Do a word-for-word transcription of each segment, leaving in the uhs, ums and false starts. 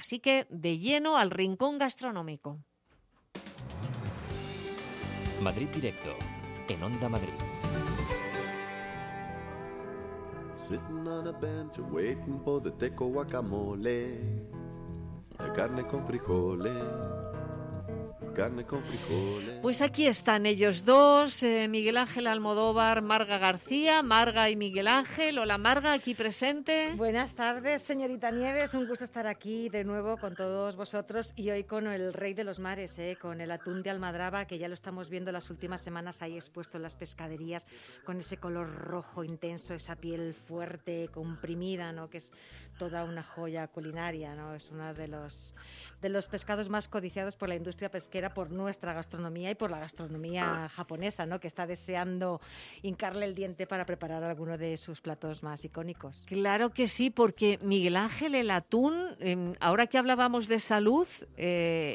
Así que de lleno al rincón gastronómico. Madrid Directo, en Onda Madrid. Sitting on a bench waiting for the teco guacamole, carne con frijoles. Carne con frijoles. Pues aquí están ellos dos, eh, Miguel Ángel Almodóvar, Marga García. Marga y Miguel Ángel. Hola Marga, aquí presente. Buenas tardes, señorita Nieves. Un gusto estar aquí de nuevo con todos vosotros y hoy con el rey de los mares, eh, con el atún de Almadraba, que ya lo estamos viendo las últimas semanas ahí expuesto en las pescaderías, con ese color rojo intenso, esa piel fuerte, comprimida, ¿no? Que es toda una joya culinaria, ¿no? Es uno de los, de los pescados más codiciados por la industria pesquera, por nuestra gastronomía y por la gastronomía japonesa, ¿no? Que está deseando hincarle el diente para preparar alguno de sus platos más icónicos. Claro que sí, porque Miguel Ángel, el atún, eh, ahora que hablábamos de salud, eh,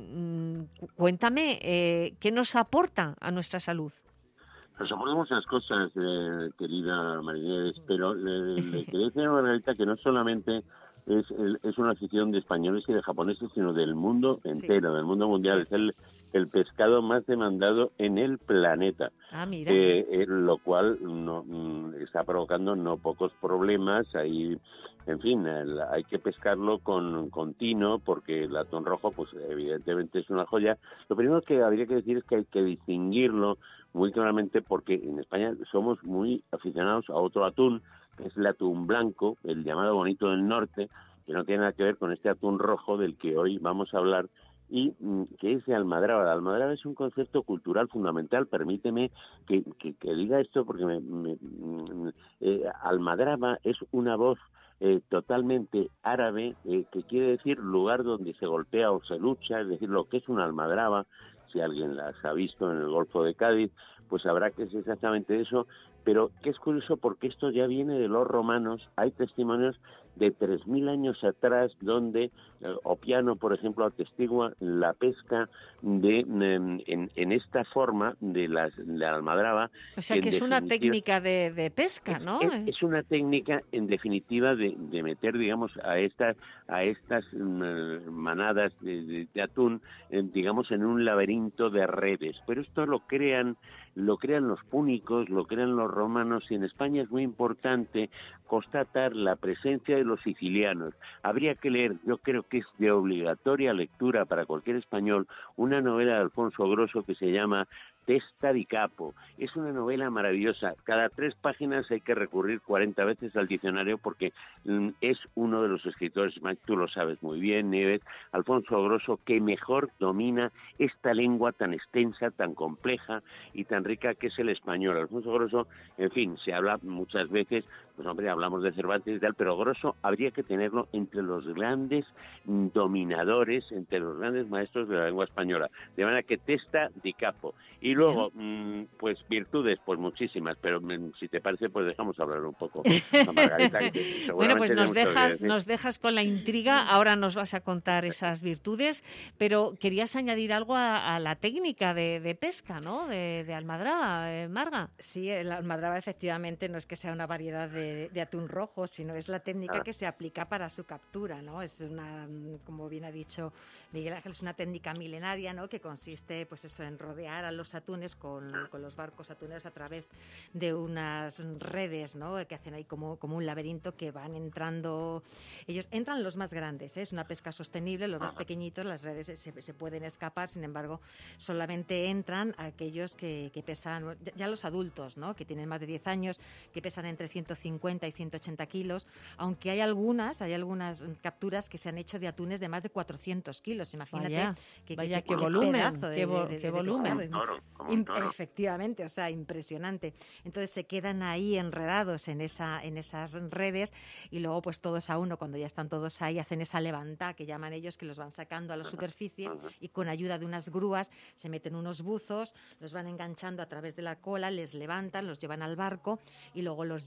sí. cuéntame, eh, ¿qué nos aporta a nuestra salud? Nos aporta muchas cosas, eh, querida Marinieves, pero le, le quería decir a Margarita que no solamente Es, es una afición de españoles y de japoneses, sino del mundo entero, sí. del mundo mundial. Es el, el pescado más demandado en el planeta. Ah, mira. Eh, eh, lo cual no, mm, está provocando no pocos problemas. Ahí, en fin, el, hay que pescarlo con, con tino, porque el atún rojo, pues evidentemente es una joya. Lo primero que habría que decir es que hay que distinguirlo muy claramente, porque en España somos muy aficionados a otro atún, que es el atún blanco, el llamado bonito del norte, que no tiene nada que ver con este atún rojo del que hoy vamos a hablar, y mm, que es de Almadraba. La Almadraba es un concepto cultural fundamental. Permíteme que, que, que diga esto, porque me, me, me, eh, Almadraba es una voz eh, totalmente árabe, eh, que quiere decir lugar donde se golpea o se lucha, es decir, lo que es una almadraba. Si alguien las ha visto en el Golfo de Cádiz, pues sabrá que es exactamente eso. Pero que es curioso, porque esto ya viene de los romanos. Hay testimonios de tres mil años atrás donde eh, Opiano, por ejemplo, atestigua la pesca de en, en, en esta forma de, las, de la almadraba. O sea, que es una técnica de, de pesca, ¿no? Es, es, es una técnica, en definitiva, de, de meter, digamos, a estas a estas um, manadas de, de, de atún, eh, digamos, en un laberinto de redes. Pero esto lo crean lo crean los púnicos, lo crean los romanos, y en España es muy importante constatar la presencia de los sicilianos. Habría que leer, yo creo que es de obligatoria lectura para cualquier español, una novela de Alfonso Grosso que se llama Testa di Capo. Es una novela maravillosa. Cada tres páginas hay que recurrir cuarenta veces al diccionario, porque mm, es uno de los escritores, tú lo sabes muy bien, Nieves, Alfonso Grosso, que mejor domina esta lengua tan extensa, tan compleja y tan rica que es el español. Alfonso Grosso, en fin, se habla muchas veces, pues hombre, hablamos de Cervantes y tal, pero Grosso habría que tenerlo entre los grandes dominadores, entre los grandes maestros de la lengua española. De manera que Testa di Capo. Y luego, mmm, pues virtudes, pues muchísimas, pero mmm, si te parece, pues dejamos hablar un poco a Margarita. Que bueno, pues nos dejas, nos dejas con la intriga. Ahora nos vas a contar esas virtudes, pero querías añadir algo a, a la técnica de, de pesca, ¿no? De, de almadraba, eh, Marga. Sí, el almadraba efectivamente no es que sea una variedad de, de atún rojo, sino es la técnica ah. que se aplica para su captura, ¿no? Es una, como bien ha dicho Miguel Ángel, es una técnica milenaria, ¿no? Que consiste, pues eso, en rodear a los atunes con, con los barcos atuneros a través de unas redes, ¿no? Que hacen ahí como, como un laberinto, que van entrando. Ellos entran los más grandes, ¿eh? Es una pesca sostenible. Los más pequeñitos, las redes se, se pueden escapar. Sin embargo, solamente entran aquellos que, que pesan, ya los adultos, ¿no? Que tienen más de diez años, que pesan entre ciento cincuenta y ciento ochenta kilos, aunque hay algunas hay algunas capturas que se han hecho de atunes de más de cuatrocientos kilos. Imagínate. Vaya, que, vaya que, qué volumen, de, qué, vo, de, de, qué de volumen. Efectivamente, o sea, impresionante. Entonces se quedan ahí enredados en esa en esas redes, y luego pues todos a uno, cuando ya están todos ahí, hacen esa levanta que llaman ellos, que los van sacando a la superficie, y con ayuda de unas grúas se meten unos buzos, los van enganchando a través de la cola, les levantan, los llevan al barco y luego los llevan pues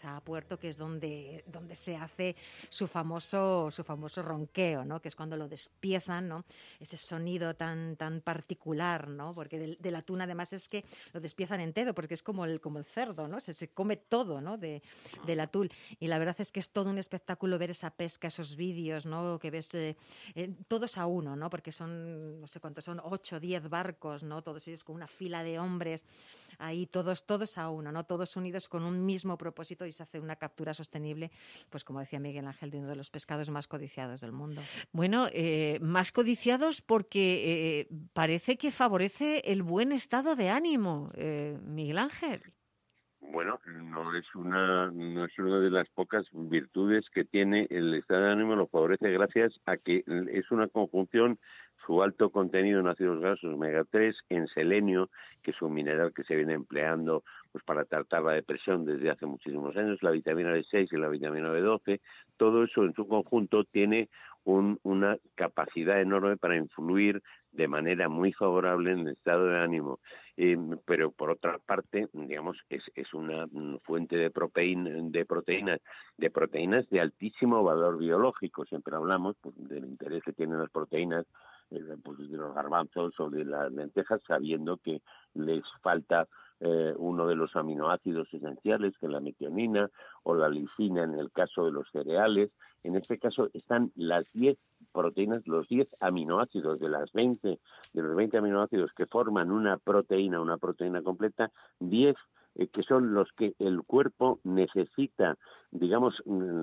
a puerto, que es donde, donde se hace su famoso, su famoso ronqueo, ¿no? Que es cuando lo despiezan, ¿no? Ese sonido tan, tan particular, ¿no? Porque del, del atún además es que lo despiezan entero, porque es como el, como el cerdo, ¿no? Se, se come todo, ¿no? De, del atún. Y la verdad es que es todo un espectáculo ver esa pesca, esos vídeos, ¿no? Que ves eh, eh, todos a uno, ¿no? Porque son, no sé cuántos son, ocho, diez barcos, ¿no? Todos ellos con una fila de hombres ahí, todos, todos a uno, ¿no? Todos unidos con un mismo propósito, y se hace una captura sostenible, pues como decía Miguel Ángel, de uno de los pescados más codiciados del mundo. Bueno, eh, más codiciados porque eh, parece que favorece el buen estado de ánimo, eh, Miguel Ángel. Bueno, no es una no es una de las pocas virtudes que tiene el estado de ánimo, lo favorece gracias a que es una conjunción, su alto contenido en ácidos grasos omega tres, en selenio, que es un mineral que se viene empleando pues para tratar la depresión desde hace muchísimos años, la vitamina B seis y la vitamina B doce, todo eso en su conjunto tiene un, una capacidad enorme para influir de manera muy favorable en el estado de ánimo, eh, pero por otra parte, digamos, es, es una fuente de proteína, de proteínas, de proteínas de altísimo valor biológico. Siempre hablamos pues, del interés que tienen las proteínas, eh, pues, de los garbanzos o de las lentejas, sabiendo que les falta eh, uno de los aminoácidos esenciales, que es la metionina o la lisina en el caso de los cereales. En este caso están las diez proteínas, los diez aminoácidos de las veinte, de los veinte aminoácidos que forman una proteína, una proteína completa, diez eh, que son los que el cuerpo necesita, digamos,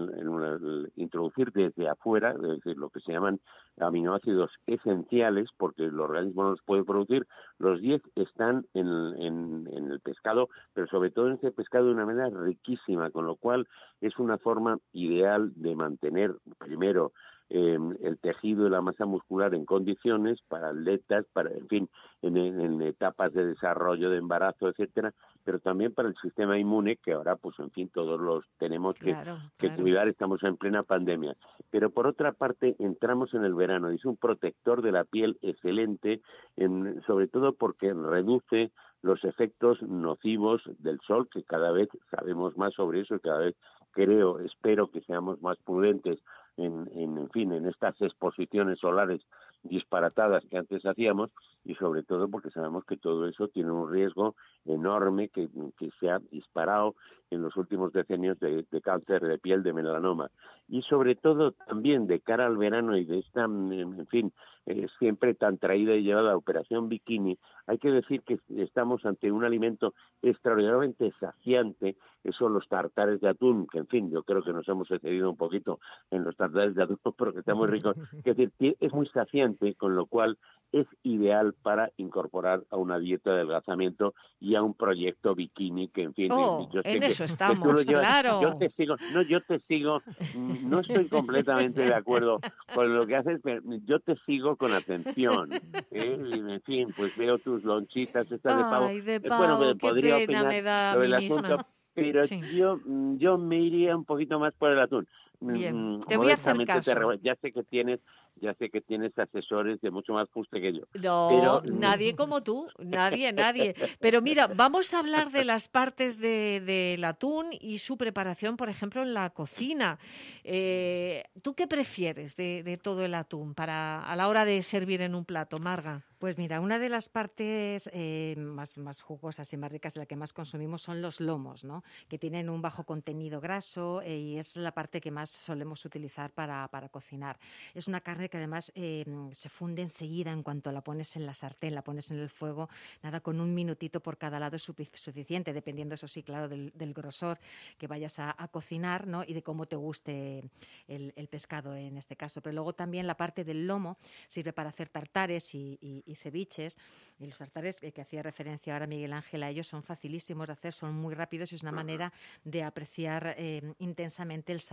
introducir desde afuera, es decir, lo que se llaman aminoácidos esenciales, porque el organismo no los puede producir. Los diez están en, en, en el pescado, pero sobre todo en este pescado de una manera riquísima, con lo cual es una forma ideal de mantener, primero, Eh, el tejido y la masa muscular en condiciones para atletas, para, en fin, en, en etapas de desarrollo, de embarazo, etcétera, pero también para el sistema inmune, que ahora, pues, en fin, todos los tenemos que, Claro, que claro. cuidar, estamos en plena pandemia. Pero por otra parte, entramos en el verano, y es un protector de la piel excelente, en, sobre todo porque reduce los efectos nocivos del sol, que cada vez sabemos más sobre eso, y cada vez creo, espero que seamos más prudentes en, en, en fin, en estas exposiciones solares disparatadas que antes hacíamos, y sobre todo porque sabemos que todo eso tiene un riesgo enorme que, que se ha disparado en los últimos decenios de, de cáncer de piel, de melanoma, y sobre todo también de cara al verano y de esta, en fin, eh, siempre tan traída y llevada operación bikini. Hay que decir que estamos ante un alimento extraordinariamente saciante, que son los tartares de atún, que en fin, yo creo que nos hemos excedido un poquito en los tartares de atún, pero que está muy rico. Es decir, es muy saciante, con lo cual es ideal para incorporar a una dieta de adelgazamiento y a un proyecto bikini que, en fin, Oh, yo sé en que, eso que estamos, tú lo llevas, claro. yo te sigo, no, yo te sigo, no estoy completamente de acuerdo con lo que haces, pero yo te sigo con atención, ¿eh? Y, en fin, pues veo tus lonchitas estas de pavo. Ay, de Eh, bueno, pavo, qué podría pena opinar me da a sobre mí el misma. asunto, pero Sí. yo yo me iría un poquito más por el atún. Bien, Mm, te voy a hacer modestamente te caso. re- ya sé que tienes ya sé que tienes asesores de mucho más fuste que yo, No, pero nadie como tú, nadie, nadie. Pero mira, vamos a hablar de las partes de, del atún y su preparación, por ejemplo, en la cocina. Eh, ¿tú qué prefieres de, de todo el atún para a la hora de servir en un plato, Marga? Pues mira, una de las partes eh, más, más jugosas y más ricas, la que más consumimos, son los lomos, ¿no? Que tienen un bajo contenido graso eh, y es la parte que más solemos utilizar para, para cocinar. Es una carne que además eh, se funde enseguida en cuanto la pones en la sartén, la pones en el fuego, nada, con un minutito por cada lado es suficiente, dependiendo, eso sí, claro, del, del grosor que vayas a, a cocinar, ¿no? Y de cómo te guste el, el pescado en este caso. Pero luego también la parte del lomo sirve para hacer tartares y, y, y ceviches, y los tartares que, que hacía referencia ahora Miguel Ángel a ellos son facilísimos de hacer, son muy rápidos y es una manera de apreciar eh, intensamente el sabor de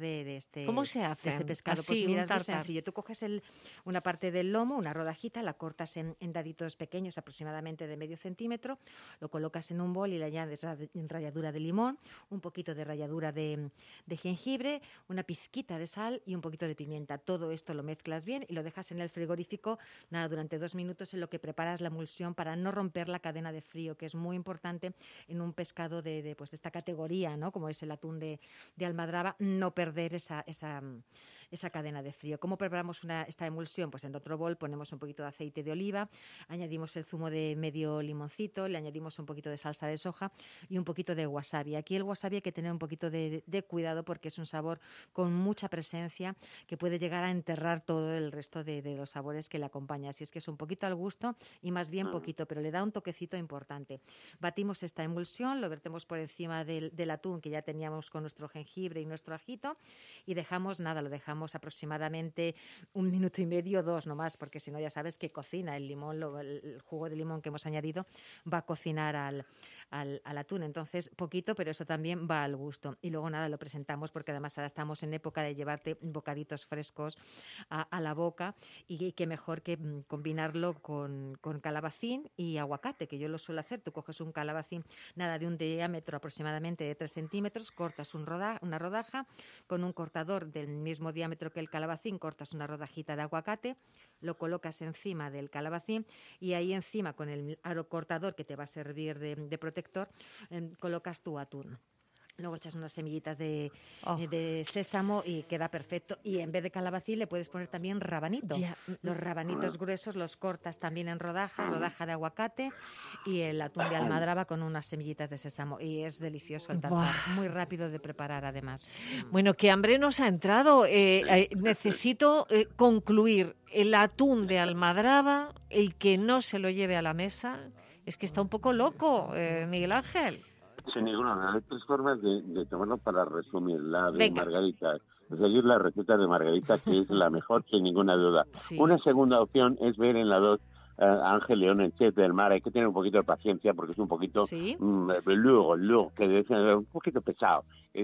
de, de este ¿Cómo se hace de este pescado? así, Pues mira, un es muy tartar? sencillo. Tú coges el, una parte del lomo, una rodajita, la cortas en, en daditos pequeños, aproximadamente de medio centímetro, lo colocas en un bol y le añades ra- ralladura de limón, un poquito de ralladura de, de jengibre, una pizquita de sal y un poquito de pimienta. Todo esto lo mezclas bien y lo dejas en el frigorífico, nada, durante dos minutos, en lo que preparas la emulsión para no romper la cadena de frío, que es muy importante en un pescado de, de, pues, de esta categoría, ¿no? Como es el atún de, de almadraba, no perder esa, esa, esa cadena de frío. ¿Cómo preparamos una, esta emulsión? Pues en otro bol ponemos un poquito de aceite de oliva, añadimos el zumo de medio limoncito, le añadimos un poquito de salsa de soja y un poquito de wasabi. Aquí el wasabi hay que tener un poquito de, de cuidado porque es un sabor con mucha presencia que puede llegar a enterrar todo el resto de, de los sabores que le acompañan. Así es que es un poquito al gusto y más bien poquito, pero le da un toquecito importante. Batimos esta emulsión, lo vertemos por encima del, del atún que ya teníamos con nuestro jengibre y nuestro ajito y dejamos, nada, lo dejamos aproximadamente un minuto y medio, dos nomás, porque si no ya sabes que cocina el limón, lo, el jugo de limón que hemos añadido va a cocinar al, al, al atún. Entonces, poquito, pero eso también va al gusto. Y luego, nada, lo presentamos porque además ahora estamos en época de llevarte bocaditos frescos a, a la boca y, y qué mejor que mm, combinarlo con, con calabacín y aguacate, que yo lo suelo hacer. Tú coges un calabacín, nada, de un diámetro aproximadamente de tres centímetros, cortas un roda, una rodaja, con un cortador del mismo diámetro que el calabacín, cortas una rodajita de aguacate, lo colocas encima del calabacín y ahí encima, con el aro cortador que te va a servir de, de protector, eh, colocas tu atún. Luego echas unas semillitas de, Oh. eh, de sésamo y queda perfecto. Y en vez de calabacín le puedes poner también rabanito. Ya. Los rabanitos gruesos los cortas también en rodajas, rodaja de aguacate y el atún de almadraba con unas semillitas de sésamo. Y es delicioso el tartar. Buah. Muy rápido de preparar, además. Bueno, qué hambre nos ha entrado. Eh, eh, necesito eh, concluir. El atún de almadraba, el que no se lo lleve a la mesa, es que está un poco loco, eh, Miguel Ángel. Sin ninguna duda. Hay tres formas de, de tomarlo para resumir. La de Venga. Margarita, seguir la receta de Margarita, que es la mejor, sin ninguna duda. Sí. Una segunda opción es ver en la dos uh, Ángel León, el chef del mar. Hay que tener un poquito de paciencia porque es un poquito Sí. mm, luego, luego, que debe ser un poquito pesado.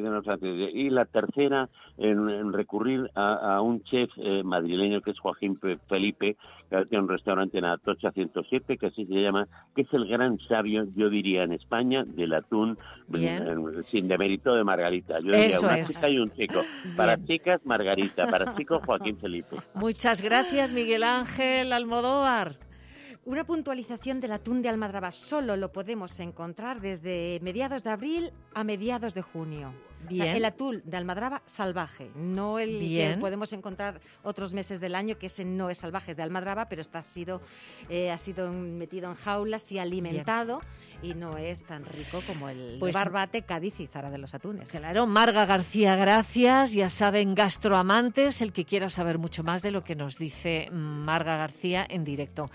Y la tercera, en, en recurrir a, a un chef eh, madrileño que es Joaquín Felipe, que tiene un restaurante en Atocha ciento siete, que así se llama, que es el gran sabio, yo diría, en España, del atún, Bien. en, sin demérito de Margarita. Yo diría, Eso una es. chica y un chico. Para Bien. chicas, Margarita. Para chicos, Joaquín Felipe. Muchas gracias, Miguel Ángel Almodóvar. Una puntualización del atún de almadraba solo lo podemos encontrar desde mediados de abril a mediados de junio. O sea, Bien. el atún de almadraba salvaje, no el Bien. que podemos encontrar otros meses del año, que ese no es salvaje, es de almadraba, pero está, ha, sido, eh, ha sido metido en jaulas y alimentado y no es tan rico como el Pues- barbate, Cádiz y Zara de los atunes. Claro, Marga García, gracias. Ya saben, gastroamantes, el que quiera saber mucho más de lo que nos dice Marga García en directo.